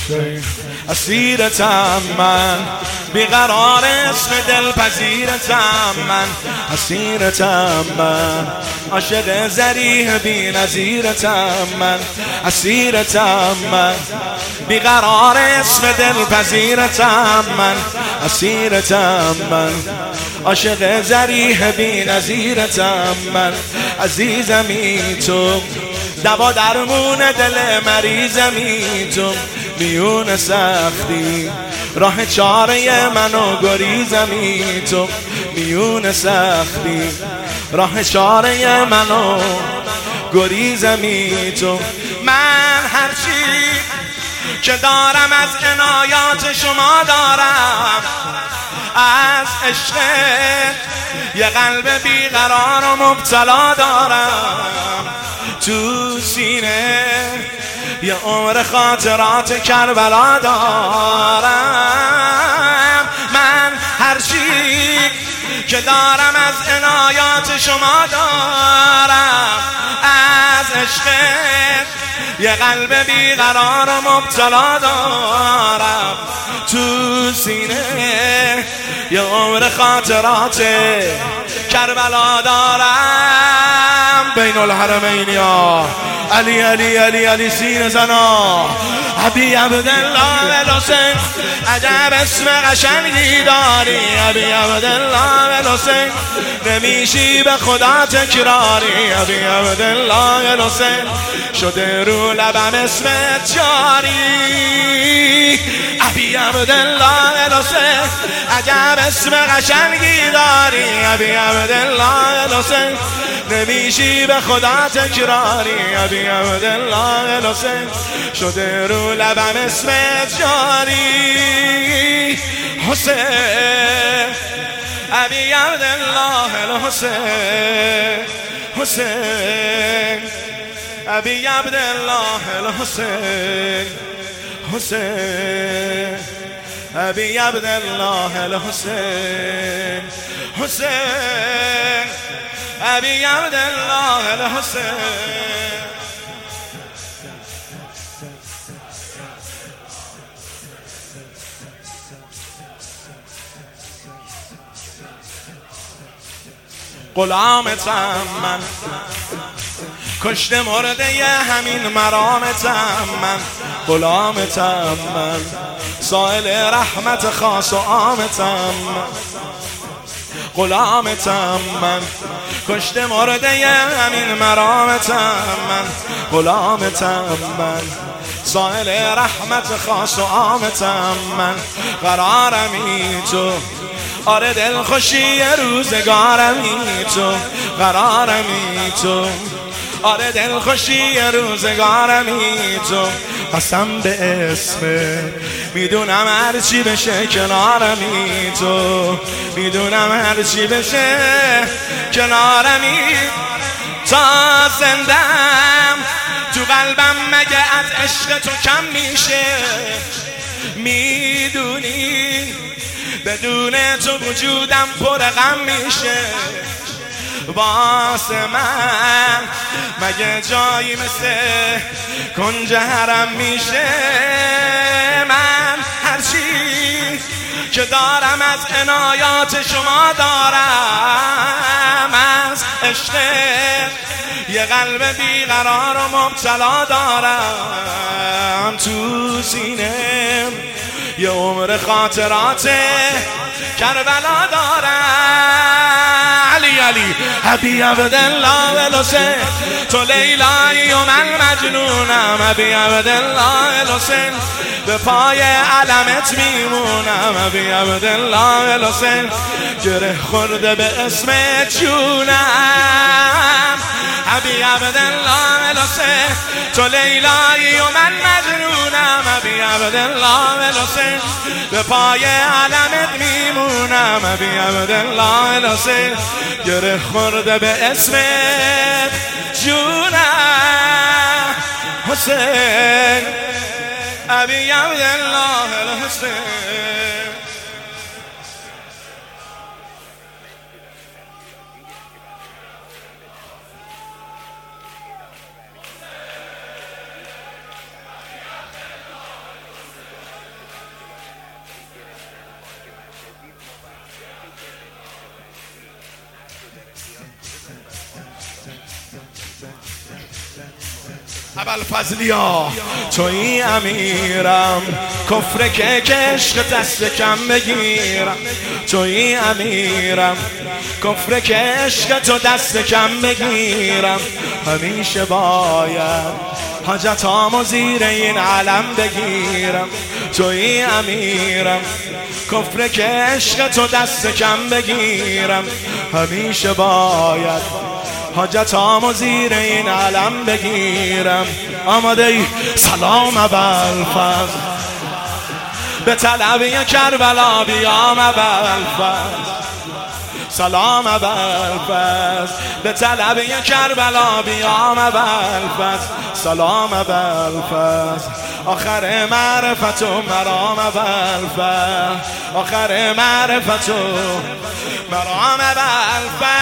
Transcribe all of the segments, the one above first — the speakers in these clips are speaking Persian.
اسیرتم من، بیقرار اسم دلپذیرتم من، اسیرتم من، عاشق ذریح بی نظیرتم من، اسیرتم من، بیقرار اسم دلپذیرتم من، اسیرتم من، عاشق ذریح بی نظیرتم من، عزیزمی تو، دوا درمون دل مریضمی تو، میون سختی راه چاره منو گریزمی تو، میون سختی راه چاره منو گریزمی تو. من هرچی که دارم از عنایات شما دارم، از عشق یه قلب بیقرار و مبتلا دارم، تو سینه یه عمر خاطرات کربلا دارم. من هرچی که دارم از عنایات شما دارم، از عشقت یه قلب بیقرار و مبتلا دارم، تو سینه یه عمر خاطرات کربلا دارم. بین الحرمین یا علی علی علی علی سینه زنا ابی عبدالله الحسین، عجب اسم قشنگی داری ابی عبدالله الحسین، نمیشی به خدا تکراری ابی عبدالله الحسین، شده رو لبم اسمت جاری ابی عبدالله الحسین، عجب اسم قشنگی داری ابی عبدالله الحسین، نمیشی به خدا تکراری ابی عبدالله الحسین، شده رو لبم اسمت جاری حسین ابی عبدالله الحسین، حسین ابی عبدالله الحسین، حسین ابی عبدالله الحسین، حسین ابی عبدالله الحسین. غلامتم من، کشته مرده ی همین مرامتم من، غلامتم من، سائل رحمت خاص و عامتم من، غلامتم من، کشته مرده ی همین مرامتم من، غلامتم من، سائل رحمت خاص و عامتم من، قرارمی تو، آره دل خوشی روزگارمی تو، قرارمی تو، آره دل خوشی روزگارمی تو، قسم به اسمت میدونم هرچی بشه کنارمی تو، میدونم هرچی بشه کنارمی، تا زندم تو قلبم مگه از عشق تو کم میشه، میدونی بدون تو وجودم پر غم میشه، واسه من مگه جایی مثل کنج حرم میشه. من هرچی که دارم از عنایات شما دارم، از عشق یه قلب بیقرار و مبتلا دارم، تو سینه یه عمر خاطرات کربلا دارم. علی علی ابی عبدالله الحسین، تو لیلایی و من مجنونم ابی عبدالله الحسین، به پای علمت میمونم ابی عبدالله الحسین، گره خورده به اسمت جونم ابی عبدالله الحسین، تو لیلایی و من مجنونم ابی عبدالله الحسین، به پای علمت میمونم ابی عبدالله الحسین، گره خورده به اسمت جونم حسین ابی عبدالله الحسین. ابوالفضلیا توی امیرم، کفر که عشق دست کم بگیرم. توی امیرم، کفر که عشق تو دست کم بگیرم. همیشه باید حاجتامو زیر این علم بگیرم. توی امیرم، کفر که عشق تو دست کم بگیرم. همیشه باید حاجتامو زیر این علم بگیرم. آماده ای؟ سلام ابوالفضل، به طلب کربلا بیام ابوالفضل. سلام ابوالفضل، به طلب کربلا بیام ابوالفضل. سلام ابوالفضل، آخر معرفت و مرام ابوالفضل. آخر معرفت و مرام ابوالفضل.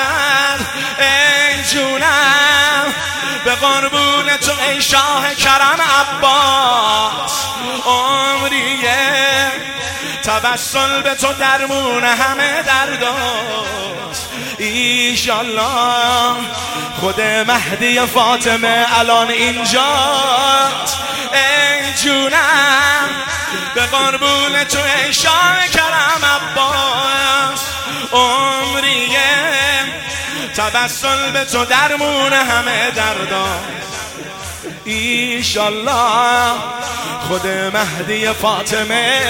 ای جونم به قربون تو ای شاه کرم عباس. عمریه توسل به تو درمون همه درداست. ایشالله خود مهدی فاطمه الان اینجاست. ای جونم به قربون تو ای شاه کرم عباس. عمریه توسل به تو درمون همه درداست. ایشالله خود مهدی فاطمه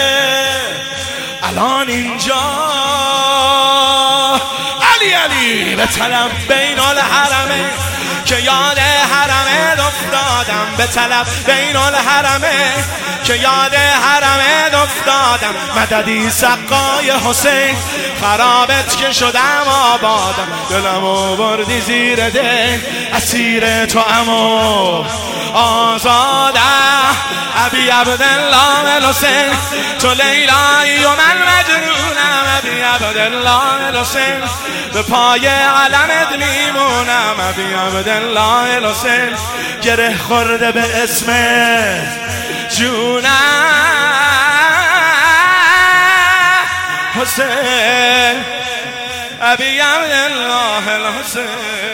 الان اینجا. علی به طلب بین الحرمه که یاد حرمه افتادم. به طلب بین الحرمه که یاد حرمه افتادم. مددی سقای حسین خرابت که شدم آبادم. دلمو بردی زیر ده اسیر تو امو آزاده. ابی عبدالله الحسین تو لیلایی و من مجنونم. ابی عبدالله الحسین به پای علمت میمونم. ابی عبدالله الحسین گره خورده به اسم جونم حسین. ابی عبدالله الحسین.